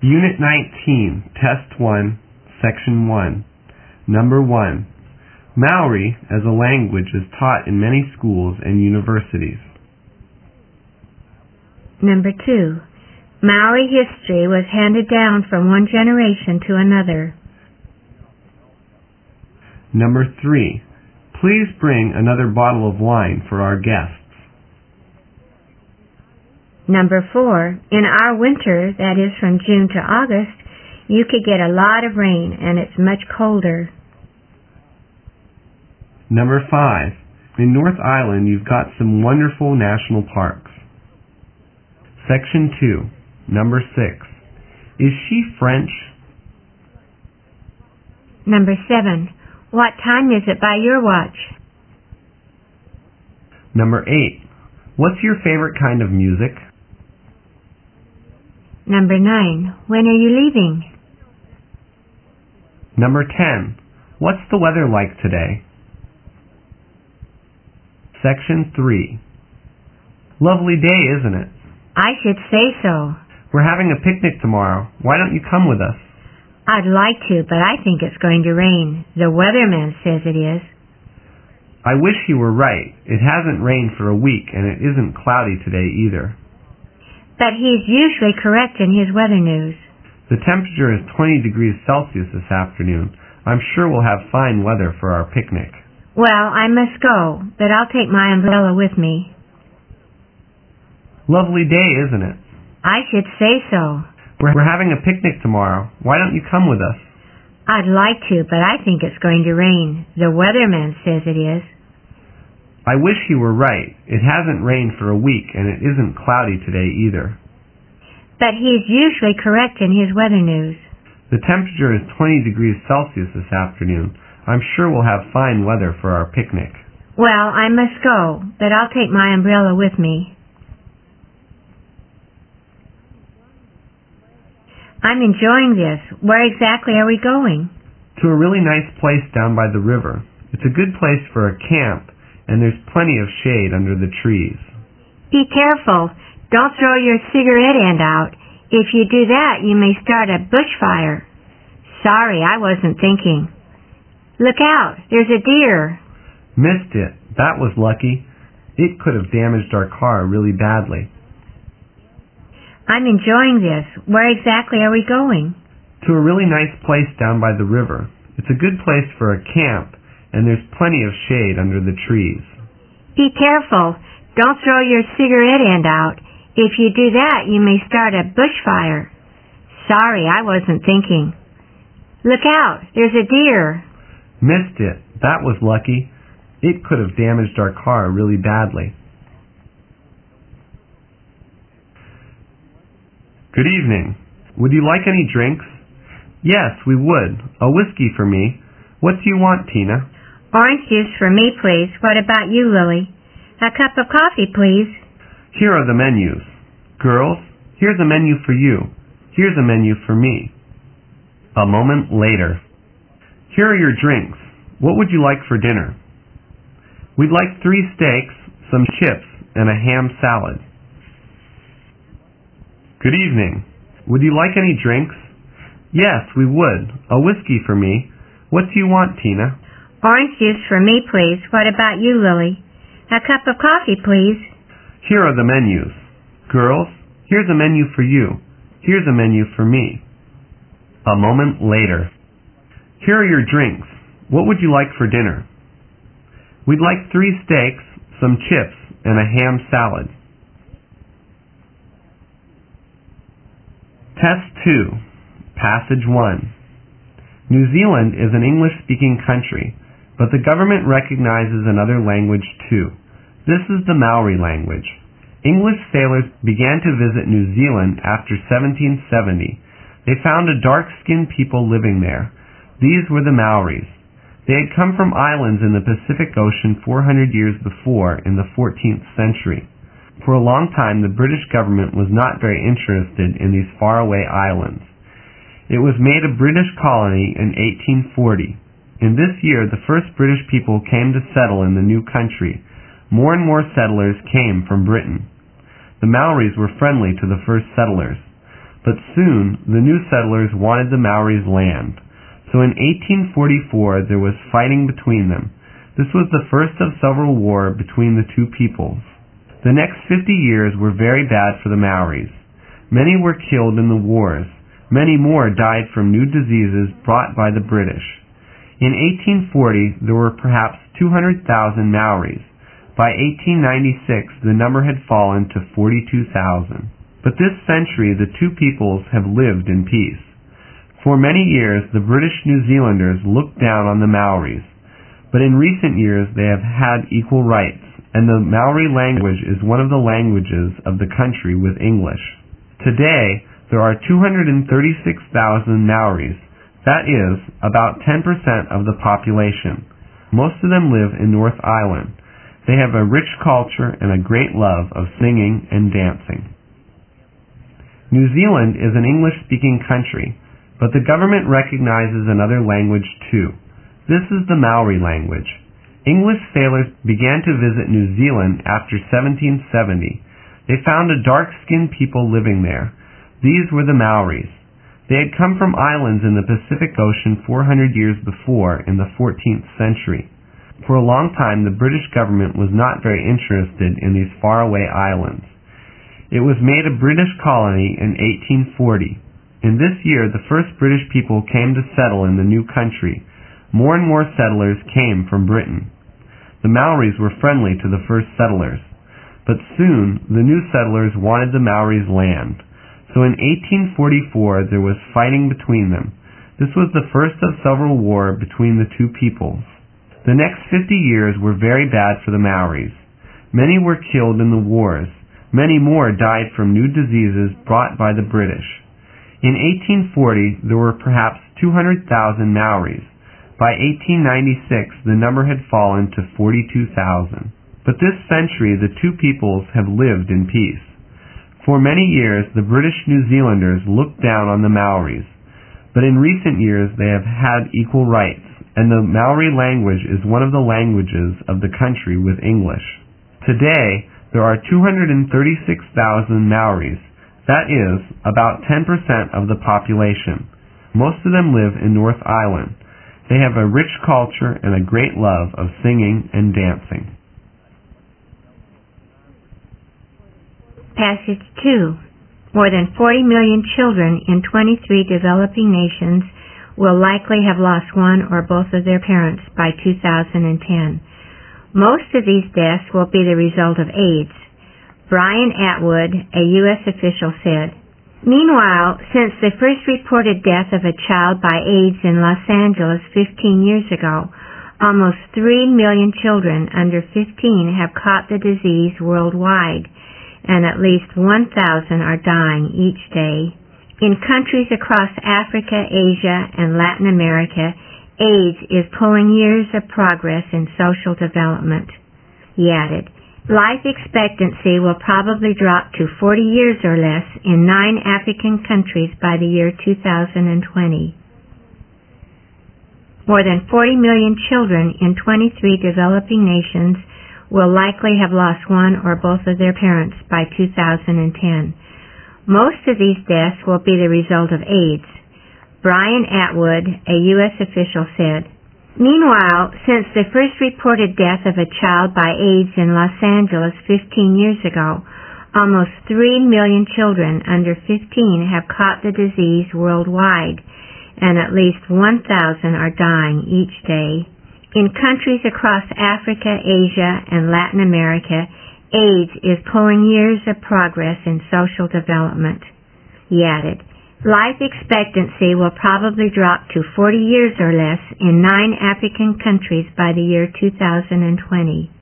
Unit 19, Test 1, Section 1. Number 1. Maori as a language is taught in many schools and universities. Number 2. Maori history was handed down from one generation to another. Number 3. Please bring another bottle of wine for our guests. Number 4. In our winter, that is from June to August, you could get a lot of rain and it's much colder. Number 5. In North Island, you've got some wonderful national parks. Section 2. Number 6. Is she French? Number 7. What time is it by your watch? Number 8. What's your favorite kind of music? Number 9. When are you leaving? Number 10. What's the weather like today? Section 3. Lovely day, isn't it? I should say so. We're having a picnic tomorrow. Why don't you come with us? I'd like to, but I think it's going to rain. The weatherman says it is. I wish you were right. It hasn't rained for a week, and it isn't cloudy today either. But he's usually correct in his weather news. The temperature is 20 degrees Celsius this afternoon. I'm sure we'll have fine weather for our picnic. Well, I must go, but I'll take my umbrella with me. Lovely day, isn't it? I should say so. We're having a picnic tomorrow. Why don't you come with us? I'd like to, but I think it's going to rain. The weatherman says it is. I wish you were right. It hasn't rained for a week, and it isn't cloudy today either. But he's usually correct in his weather news. The temperature is 20 degrees Celsius this afternoon. I'm sure we'll have fine weather for our picnic. Well, I must go, but I'll take my umbrella with me. I'm enjoying this. Where exactly are we going? To a really nice place down by the river. It's a good place for a camp, and there's plenty of shade under the trees. Be careful. Don't throw your cigarette end out. If you do that, you may start a bushfire. Sorry, I wasn't thinking. Look out. There's a deer. Missed it. That was lucky. It could have damaged our car really badly. I'm enjoying this. Where exactly are we going? To a really nice place down by the river. It's a good place for a camp, and there's plenty of shade under the trees. Be careful. Don't throw your cigarette end out. If you do that, you may start a bushfire. Sorry, I wasn't thinking. Look out. There's a deer. Missed it. That was lucky. It could have damaged our car really badly. Good evening. Would you like any drinks? Yes, we would. A whiskey for me. What do you want, Tina? Orange juice for me, please. What about you, Lily? A cup of coffee, please. Here are the menus. Girls, here's a menu for you. Here's a menu for me. A moment later. Here are your drinks. What would you like for dinner? We'd like 3 steaks, some chips, and a ham salad. Good evening. Would you like any drinks? Yes, we would. A whiskey for me. What do you want, Tina? Orange juice for me, please. What about you, Lily? A cup of coffee, please. Here are the menus. Girls, here's a menu for you. Here's a menu for me. A moment later. Here are your drinks. What would you like for dinner? We'd like 3 steaks, some chips, and a ham salad. Test 2. Passage 1. New Zealand is an English-speaking country, but the government recognizes another language too. This is the Maori language. English sailors began to visit New Zealand after 1770. They found a dark-skinned people living there. These were the Maoris. They had come from islands in the Pacific Ocean 400 years before, in the 14th century. For a long time, the British government was not very interested in these faraway islands. It was made a British colony in 1840. In this year, the first British people came to settle in the new country. More and more settlers came from Britain. The Maoris were friendly to the first settlers. but soon the new settlers wanted the Maoris' land. So in 1844 there was fighting between them. This was the first of several wars between the two peoples. The next 50 years were very bad for the Maoris. Many were killed in the wars. Many more died from new diseases brought by the British. In 1840 there were perhaps 200,000 Maoris. By 1896 the number had fallen to 42,000. But this century the two peoples have lived in peace. For many years the British New Zealanders looked down on the Maoris, but in recent years they have had equal rights, and the Maori language is one of the languages of the country with English. Today there are 236,000 Maoris. That is, about 10% of the population. Most of them live in North Island. They have a rich culture and a great love of singing and dancing. New Zealand is an English-speaking country, but the government recognizes another language too. This is the Maori language. English sailors began to visit New Zealand after 1770. They found a dark-skinned people living there. These were the Maoris. They had come from islands in the Pacific Ocean 400 years before, in the 14th century. For a long time, the British government was not very interested in these faraway islands. It was made a British colony in 1840. In this year, the first British people came to settle in the new country. More and more settlers came from Britain. The Maoris were friendly to the first settlers, but soon the new settlers wanted the Maoris' land. So in 1844 there was fighting between them. This was the first of several wars between the two peoples. The next 50 years were very bad for the Maoris. Many were killed in the wars. Many more died from new diseases brought by the British. In 1840 there were perhaps 200,000 Maoris. By 1896 the number had fallen to 42,000. But this century the two peoples have lived in peace. For many years the British New Zealanders looked down on the Maoris, but in recent years they have had equal rights, and the Maori language is one of the languages of the country with English. Today there are 236,000 Maoris. That is, about 10% of the population. Most of them live in North Island. They have a rich culture and a great love of singing and dancing. Passage 2. More than 40 million children in 23 developing nations will likely have lost one or both of their parents by 2010. Most of these deaths will be the result of AIDS. Brian Atwood, a U.S. official, said, "Meanwhile, since the first reported death of a child by AIDS in Los Angeles 15 years ago, almost 3 million children under 15 have caught the disease worldwide, and at least 1,000 are dying each day. In countries across Africa, Asia, and Latin America, AIDS is pulling years of progress in social development." He added, "Life expectancy will probably drop to 40 years or less in 9 African countries by the year 2020. More than 40 million children in 23 developing nations will likely have lost one or both of their parents by 2010. Most of these deaths will be the result of AIDS. Brian Atwood, a U.S. official, said, "Meanwhile, since the first reported death of a child by AIDS in Los Angeles 15 years ago, almost 3 million children under 15 have caught the disease worldwide, and at least 1,000 are dying each day. In countries across Africa, Asia, and Latin America, AIDS is pulling years of progress in social development." He added, "Life expectancy will probably drop to 40 years or less in 9 African countries by the year 2020.